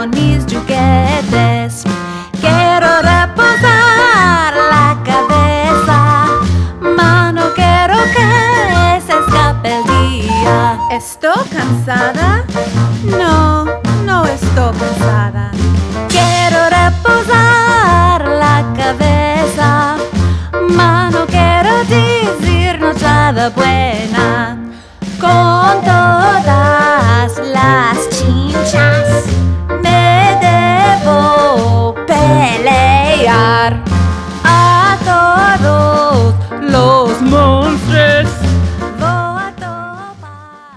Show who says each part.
Speaker 1: con mis juguetes. Quiero reposar la cabeza, mano, quiero que se escape el día.
Speaker 2: ¿Estoy cansada?
Speaker 1: No,
Speaker 2: No estoy cansada.
Speaker 1: quiero reposar la cabeza, mano, quiero decir nada bueno.